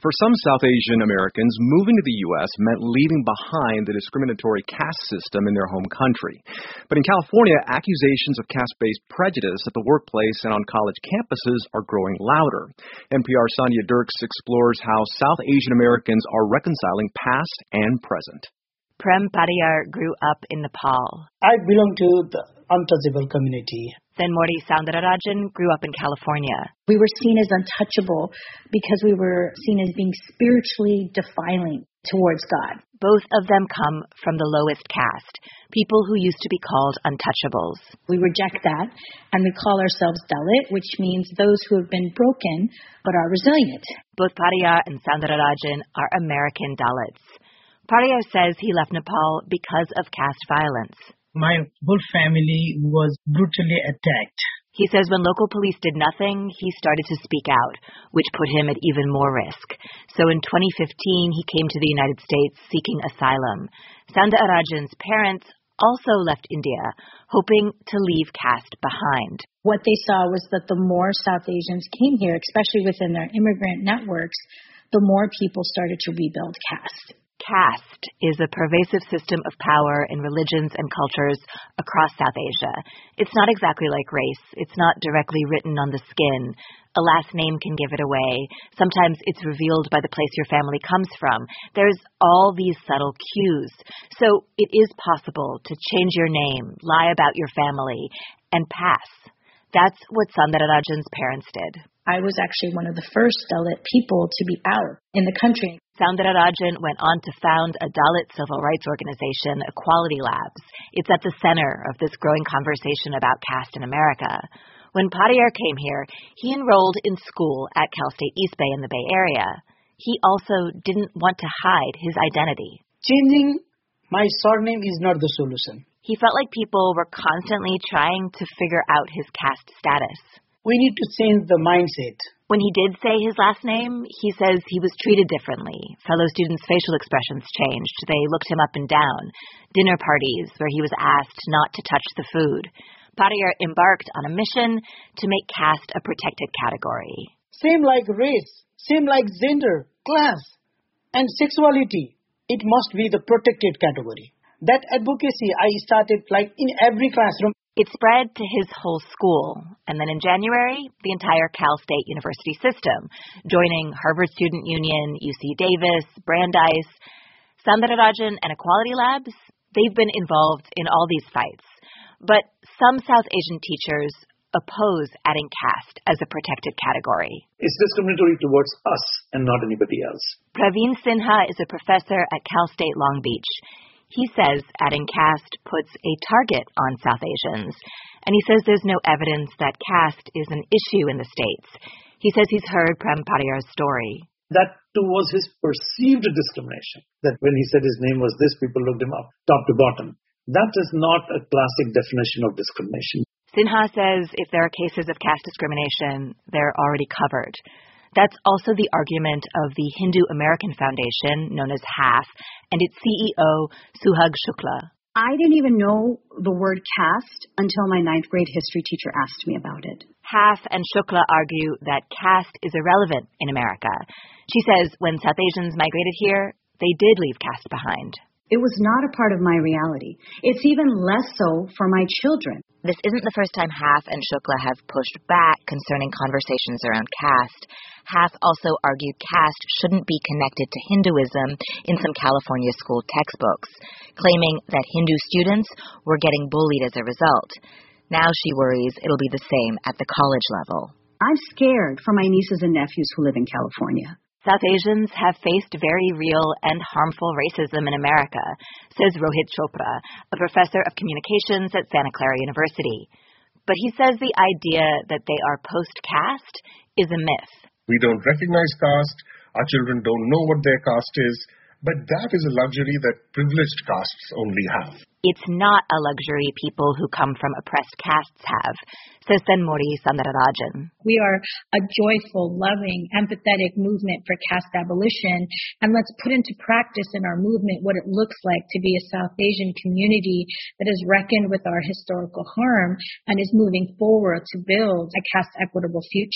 For some South Asian Americans, moving to the U.S. meant leaving behind the discriminatory caste system in their home country. But in California, accusations of caste-based prejudice at the workplace and on college campuses are growing louder. NPR's Sonia Dirks explores how South Asian Americans are reconciling past and present. Prem Pariyar grew up in Nepal. I belong to the untouchable community. Senmori Soundararajan grew up in California. We were seen as untouchable because we were seen as being spiritually defiling towards God. Both of them come from the lowest caste, people who used to be called untouchables. We reject that, and we call ourselves Dalit, which means those who have been broken but are resilient. Both Pariyar and Soundararajan are American Dalits. Pariyar says he left Nepal because of caste violence. My whole family was brutally attacked. He says when local police did nothing, he started to speak out, which put him at even more risk. So in 2015, he came to the United States seeking asylum. Soundararajan's parents also left India, hoping to leave caste behind. What they saw was that the more South Asians came here, especially within their immigrant networks, the more people started to rebuild caste. Caste is a pervasive system of power in religions and cultures across South Asia. It's not exactly like race. It's not directly written on the skin. A last name can give it away. Sometimes it's revealed by the place your family comes from. There's all these subtle cues. So it is possible to change your name, lie about your family, and pass. That's what Soundararajan's parents did. I was actually one of the first Dalit people to be out in the country. Soundararajan went on to found a Dalit civil rights organization, Equality Labs. It's at the center of this growing conversation about caste in America. When Pariyar came here, he enrolled in school at Cal State East Bay in the Bay Area. He also didn't want to hide his identity. Changing my surname is not the solution. He felt like people were constantly trying to figure out his caste status. We need to change the mindset. When he did say his last name, he says he was treated differently. Fellow students' facial expressions changed. They looked him up and down. Dinner parties where he was asked not to touch the food. Pariyar embarked on a mission to make caste a protected category. Same like race, same like gender, class, and sexuality. It must be the protected category. That advocacy I started like in every classroom. It spread to his whole school, and then in January, the entire Cal State University system, joining Harvard Student Union, UC Davis, Brandeis. Soundararajan and Equality Labs, they've been involved in all these fights. But some South Asian teachers oppose adding caste as a protected category. It's discriminatory towards us and not anybody else. Praveen Sinha is a professor at Cal State Long Beach. He says adding caste puts a target on South Asians, and he says there's no evidence that caste is an issue in the states. He says he's heard Prem Pariyar's story. That too was his perceived discrimination, that when he said his name was this, people looked him up, top to bottom. That is not a classic definition of discrimination. Sinha says if there are cases of caste discrimination, they're already covered. That's also the argument of the Hindu American Foundation, known as HAF, and its CEO, Suhag Shukla. I didn't even know the word caste until my 9th grade history teacher asked me about it. HAF and Shukla argue that caste is irrelevant in America. She says when South Asians migrated here, they did leave caste behind. It was not a part of my reality. It's even less so for my children. This isn't the first time HAF and Shukla have pushed back concerning conversations around caste. HAF also argued caste shouldn't be connected to Hinduism in some California school textbooks, claiming that Hindu students were getting bullied as a result. Now she worries it'll be the same at the college level. I'm scared for my nieces and nephews who live in California. South Asians have faced very real and harmful racism in America, says Rohit Chopra, a professor of communications at Santa Clara University. But he says the idea that they are post-caste is a myth. We don't recognize caste. Our children don't know what their caste is. But that is a luxury that privileged castes only have. It's not a luxury people who come from oppressed castes have, says Senmori Soundararajan. We are a joyful, loving, empathetic movement for caste abolition, and let's put into practice in our movement what it looks like to be a South Asian community that has reckoned with our historical harm and is moving forward to build a caste equitable future.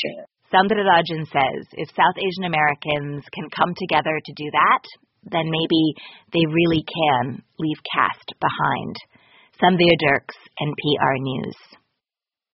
Soundararajan says if South Asian Americans can come together to do that, then maybe they really can leave caste behind. Samvir Dirks, NPR News.